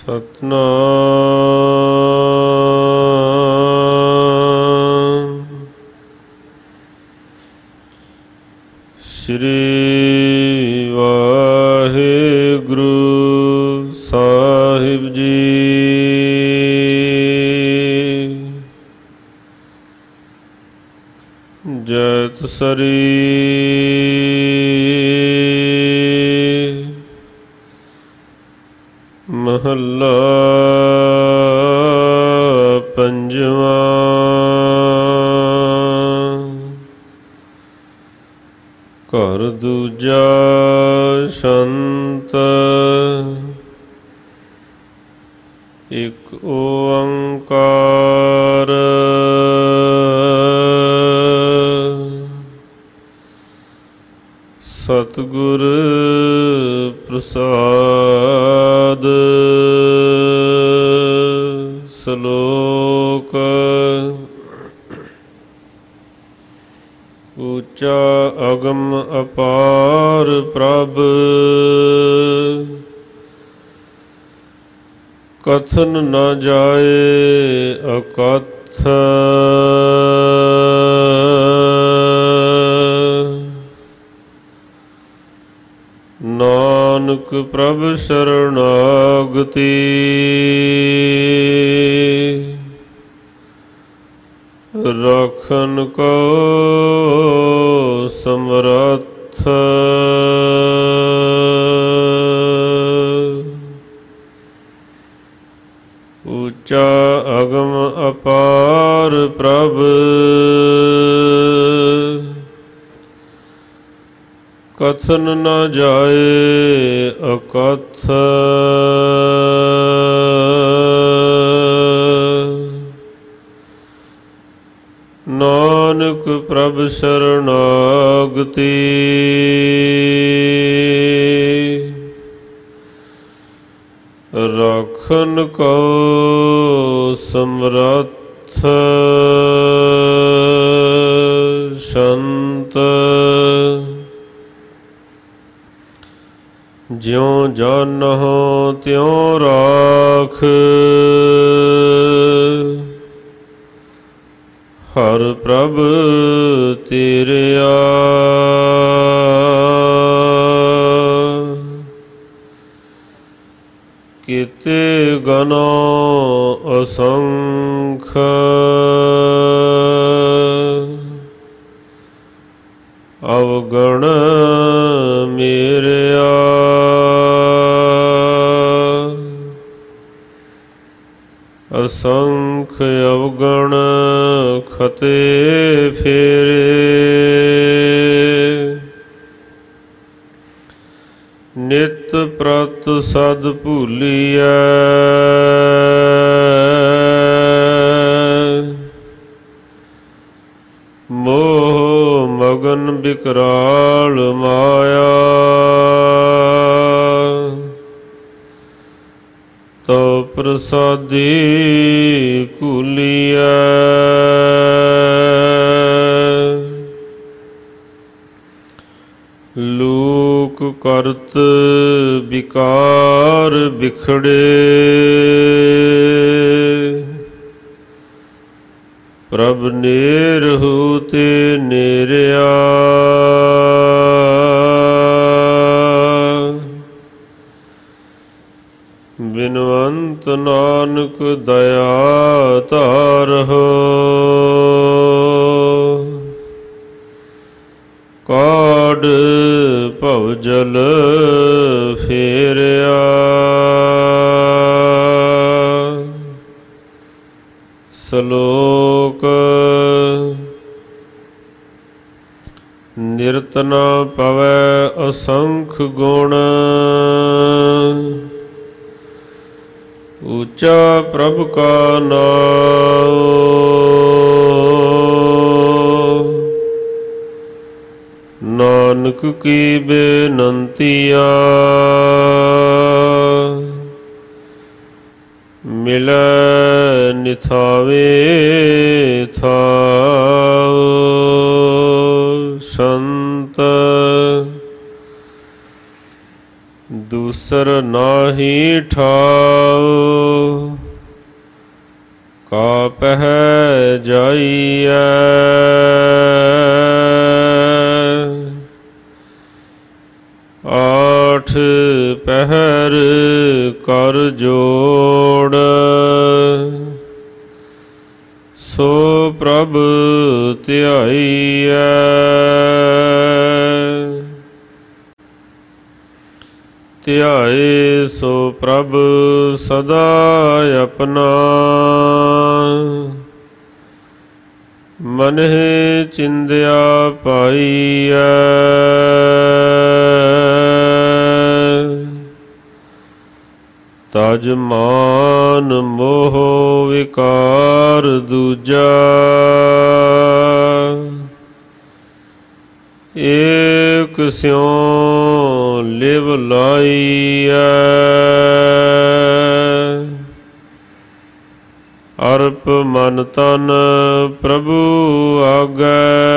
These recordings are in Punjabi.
ਸਤਨਾਮ ਸ੍ਰੀ ਵਾਹਿਗੁਰੂ ਸਾਹਿਬ ਜੀ। ਜੈਤ ਸਰੀ ਮਹੱਲਾ ਪੰਜਵਾਂ। ਘਰ ਦੂਜਾ ਸ਼ੰਤ ਇਕ ਓੰਕਾਰ ਸਤਿਗੁਰ ਪ੍ਰਸਾਦ। ਸ਼ਲੋਕ। ਉੱਚਾ ਅਗਮ ਅਪਾਰ ਪ੍ਰਭ ਕਥਨ ਨ ਜਾਏ ਅਕਥ। ਨਾਨਕ ਪ੍ਰਭ ਸ਼ਰਨਾਗਤੀ ਰਾਖਨ ਕੋ ਸਮਰੱਥ। ਉੱਚਾ ਅਗਮ ਅਪਾਰ ਪ੍ਰਭ ਕਥਨ ਨ ਜਾਏ ਅਕਥ। ਨਾਨਕ ਪ੍ਰਭ ਸ਼ਰਨਾਗਤੀ ਰਾਖਨ ਕੋ ਸਮਰੱਥ। ਸ਼ੰਤ। ਜਿਉ ਜਾਨਹੁ ਤਿਉ ਰਾਖ ਹਰ ਪ੍ਰਭ ਤੇਰਿਆ। ਕੀਤੇ ਗਨੋ ਅਸੰਖ ਅਵਗਣ ਮੇਰਿਆ। ਅਸੰਖ ਅਵਗਣ ਖਤੇ ਫੇਰੇ ਨਿਤ ਪ੍ਰਤ ਸਦ ਭੂਲੀਐ। ਮੋਹ ਮਗਨ ਬਿਕਰਾਲ ਮਾਇਆ ਤੋ ਪ੍ਰਸਾਦੀ ਕੂਲੀਐ। ਲੋਕ ਕਰਤ ਵਿਕਾਰ ਬਿਖੜੇ ਪ੍ਰਭ ਨੇਰਹੁ ਤੇ ਨੇਰਿਆ। ਬਿਨਵੰਤ ਨਾਨਕ ਦਇਆ ਧਾਰਹੁ ਕਾਢ ਭਵਜਲ ਫੇਰਿਆ। ਸ਼ਲੋਕ। ਨਿਰਤ ਨ ਪਵੈ ਅਸੰਖ ਗੁਣ ਉੱਚਾ ਪ੍ਰਭ ਕਾ ਨਾਮ। ਨਾਨਕ ਕੀ ਬੇਨੰਤੀਆ ਮਿਲੈ ਨਿਥਾਵੇ ਥਾਉ। ਸੰਤ ਦੁਸ ਤਿਸਰ ਨਾਹੀ ਠਾਉ, ਕਾਪਹਿ ਜਾਈਐ। ਆਠ ਪਹਿਰ ਕਰ ਜੋੜ, ਸੋ ਪ੍ਰਭ ਧਿਆਈਐ। ਧਿਆਏ ਸੋ ਪ੍ਰਭ ਸਦਾ ਆਪਣਾ, ਮਨਿ ਚਿੰਦਿਆ ਪਾਈਐ। ਤਜ ਮਾਨ ਮੋਹ ਵਿਕਾਰ ਦੂਜਾ, ਏਕ ਸਿਉ ਲਿਵ ਲਾਈਐ। ਅਰਪ ਮਨ ਤਨ ਪ੍ਰਭੂ ਆਗੈ,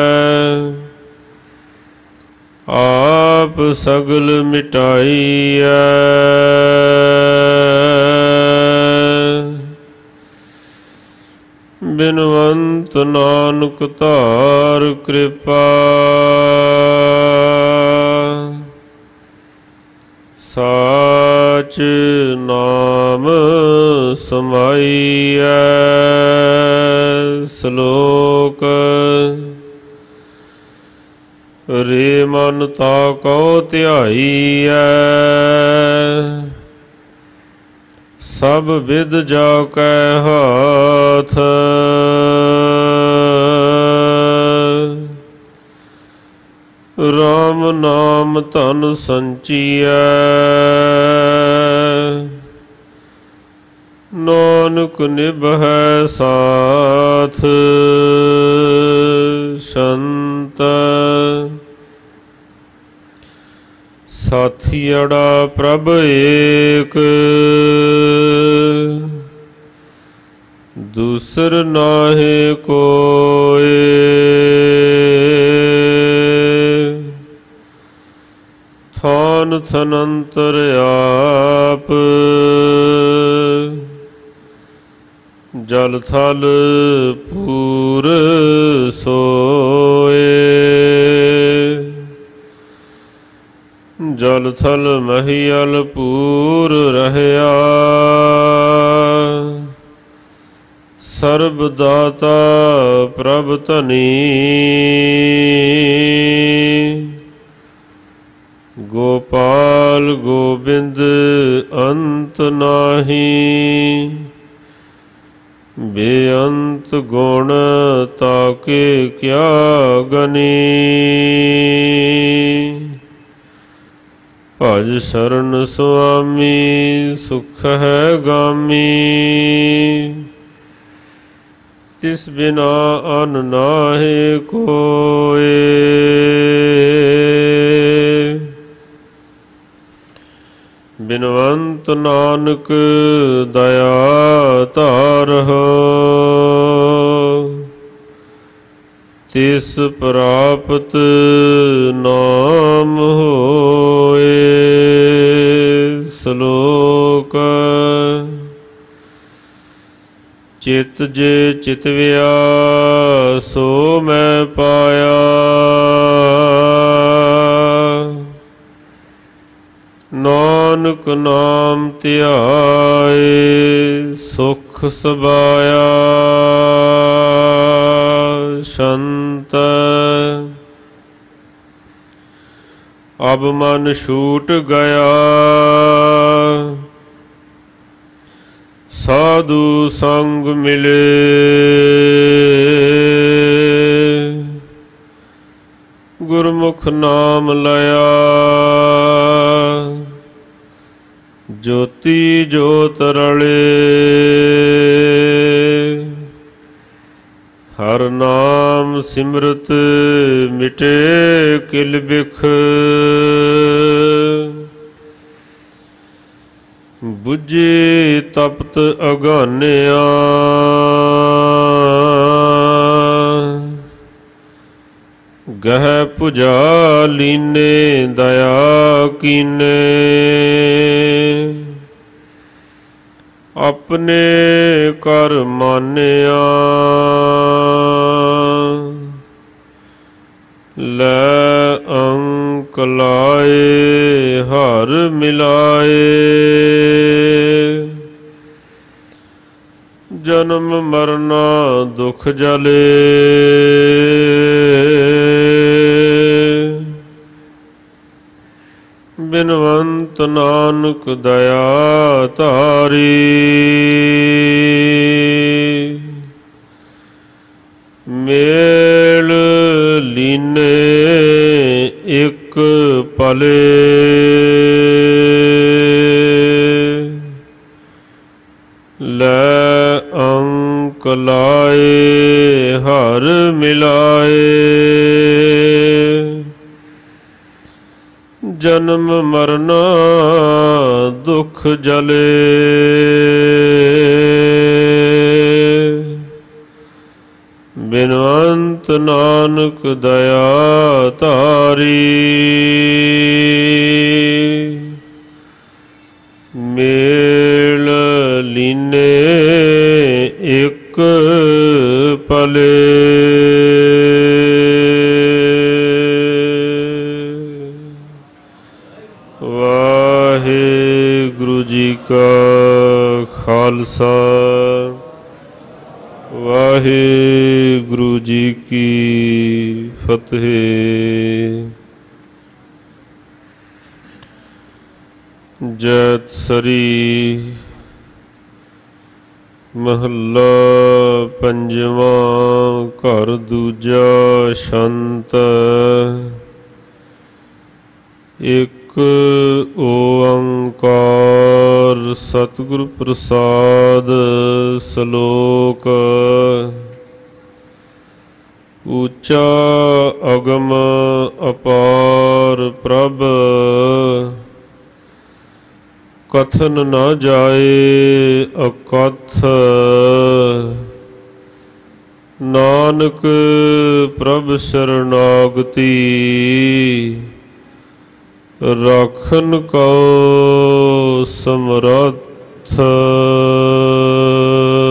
ਆਪ ਸਗਲ ਮਿਟਾਈਐ। ਬਿਨਵੰਤ ਨਾਨਕ ਧਾਰ ਕਿਰਪਾ, ਸਾਚ ਨਾਮ ਸਮਾਈਐ। ਸ਼ਲੋਕ। ਰੇ ਮਨ ਤਾ ਕਉ ਧਿਆਈਐ, ਸਭ ਵਿਦ ਜਾ ਕੈ ਹਾਥ। ਰਾਮ ਨਾਮ ਧਨ ਸੰਚੀਐ, ਨਾਨਕ ਨਿਭੈ ਸਾਥ। ਸੰਤ ਸਾਥੀੜਾ ਪ੍ਰਭ ਏਕ, ਦੂਸਰ ਨਾਹਿ ਕੋਇ। ਥਾਨ ਥਨੰਤਰ ਆਪ, ਜਲ ਥਲ ਪੂਰ ਸੋਏ। ਜਲ ਥਲ ਮਹੀਅਲ ਪੂਰ ਰਹਿਆ, ਸਰਬ ਦਾਤਾ ਪ੍ਰਭ ਧਨੀ। ਗੋਪਾਲ ਗੋਬਿੰਦ ਅੰਤ ਨਾਹੀ, ਬੇਅੰਤ ਗੁਣ ਤਾਕੇ ਕਿਆ ਗਨੀ। ਭਜ ਸ਼ਰਨ ਸੁਆਮੀ ਸੁਖ ਹੈ ਗਾਮੀ, ਤਿਸ ਬਿਨਾ ਅਨ ਨਾਹਿ ਕੋਇ। ਬਿਨਵੰਤ ਨਾਨਕ ਦਇਆ ਧਾਰਹੁ, ਤਿਸ ਪ੍ਰਾਪਤ ਨਾਮ ਹੋਏ। ਸ਼ਲੋਕ। ਚਿਤ ਜੇ ਚਿਤਵਿਆ ਸੋ ਮੈਂ ਪਾਇਆ, ਨਾਨਕ ਨਾਮ ਧਿਆਏ ਸੁਖ ਸਬਾਇਆ। ਸੰਤ ਅਬ ਮਨ ਛੂਟ ਗਿਆ, ਸਾਧੂ ਸੰਗ ਮਿਲੇ। ਗੁਰਮੁਖ ਨਾਮ ਲਿਆ, ਜੋਤੀ ਜੋਤ ਰਲੇ। ਹਰ ਨਾਮ ਸਿਮਰਤ ਮਿਟੇ ਕਿਲ ਬਿਖ, ਬੁਝੇ ਤਪਤ ਅਗਾਨਿਆ। ਗਹਿ ਪੁਜਾ ਲੀਨੇ ਦਇਆ ਕੀਨੇ। ਆਪਣੇ ਕਰ ਮਾਨਿਆ ਲੈ ਅੰਕ ਲਾਏ ਹਰ ਮਿਲਾਏ ਜਨਮ ਮਰਨਾ ਦੁਖ ਜਲੇ ਬਿਨਵੰਤ ਨਾਨਕ ਦਇਆ ਧਾਰੀ ਮੇਲ ਲੀਨੇ ਇੱਕ ਪਲੇ ਲੈ ਅੰਕ ਲਾਏ ਹਰ ਮਿਲਾਏ ਜਨਮ ਮਰਨਾ ਦੁਖ ਜਲੇ ਬਿਨਵੰਤ ਨਾਨਕ ਦਇਆ ਧਾਰੀ ਮੇਲ ਲੀਨੇ ਇੱਕ ਪਲੇ ਵਾਹਿਗੁਰੂ ਜੀ ਕਾ ਖਾਲਸਾ ਵਾਹਿਗੁਰੂ ਜੀ ਕੀ ਫਤਿਹ। ਜੈਤ ਸਰੀ ਮਹੱਲਾ ਪੰਜਵਾਂ ਘਰ ਦੂਜਾ ਸ਼ੰਤ। ਇੱਕ ਓੰਕਾਰ ਸਤਿਗੁਰ ਪ੍ਰਸਾਦ। ਸ਼ਲੋਕ। ਉੱਚਾ ਅਗਮ ਅਪਾਰ ਪ੍ਰਭ ਕਥਨ ਨਾ ਜਾਏ ਅਕਥ। ਨਾਨਕ ਪ੍ਰਭ ਸ਼ਰਨਾਗਤੀ ਰਾਖਨ ਕਉ ਸਮਰੱਥ।